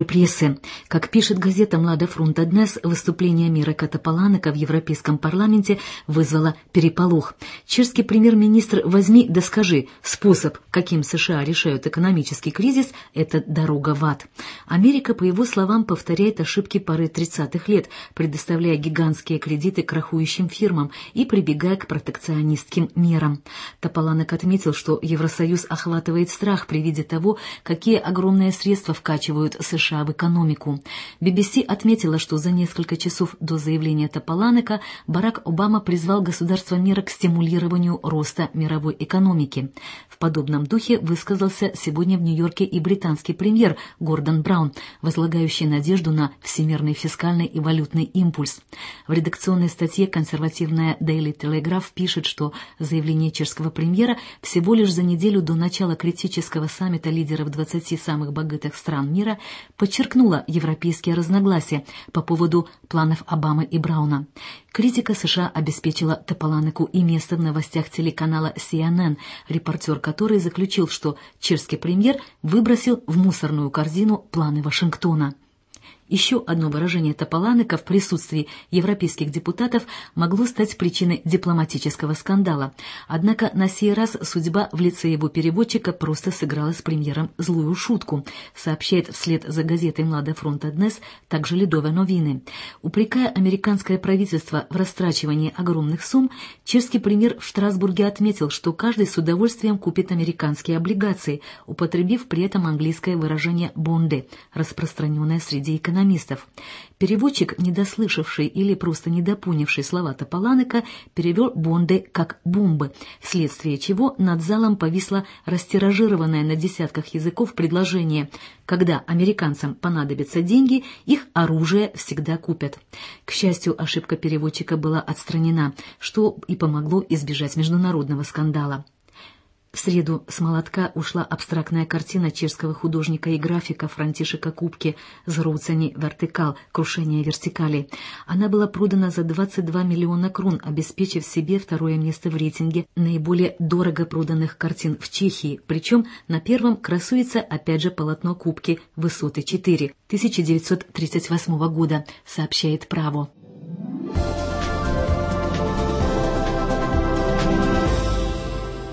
прессы. Как пишет газета «Млада Фронта Днес», выступление Мирака Топаланека в Европейском парламенте вызвало переполох. Чешский премьер-министр «возьми да скажи» способ, каким США решают экономический кризис, это дорога в ад. Америка, по его словам, повторяет ошибки поры 30-х лет, предоставляя гигантские кредиты крахующим фирмам и прибегая к протекционистским мерам. Топаланек отметил, что Евросоюз охватывает страх при виде того, какие огромные средства вкачивают США в экономику. BBC отметила, что за несколько часов до заявления Топаланека Барак Обама призвал государства мира к стимулированию роста мировой экономики. В подобном духе высказался сегодня в Нью-Йорке и британский премьер Гордон Браун, возлагающий надежду на всемирный фискальный и валютный импульс. В редакционной статье консервативная Daily Telegraph пишет, что заявление чешского премьера всего лишь за неделю до начала критического саммита лидеров 20 самых богатых стран мира подчеркнуло европейские разногласия по поводу планов Обамы и Брауна. Критика США обеспечила Топаланеку и место в новостях телеканала CNN, репортер который заключил, что чешский премьер выбросил в мусорную корзину планы Вашингтона. Еще одно выражение Топаланека в присутствии европейских депутатов могло стать причиной дипломатического скандала. Однако на сей раз судьба в лице его переводчика просто сыграла с премьером злую шутку, сообщает вслед за газетой «Млада Фронта Днес» также Ледове новины. Упрекая американское правительство в растрачивании огромных сумм, чешский премьер в Штрасбурге отметил, что каждый с удовольствием купит американские облигации, употребив при этом английское выражение «бонды», распространенное среди экономистов. Переводчик, недослышавший или просто недопонявший слова Топаланека, перевел «бонды» как «бомбы», вследствие чего над залом повисло растиражированное на десятках языков предложение: когда американцам понадобятся деньги, их оружие всегда купят. К счастью, ошибка переводчика была отстранена, что и помогло избежать международного скандала. В среду с молотка ушла абстрактная картина чешского художника и графика Франтишека Купки «Зруцани вертикал. Крушение вертикали». Она была продана за 22 миллиона крон, обеспечив себе второе место в рейтинге наиболее дорого проданных картин в Чехии. Причем на первом красуется опять же полотно Купки «Высоты 4» 1938 года, сообщает «Право».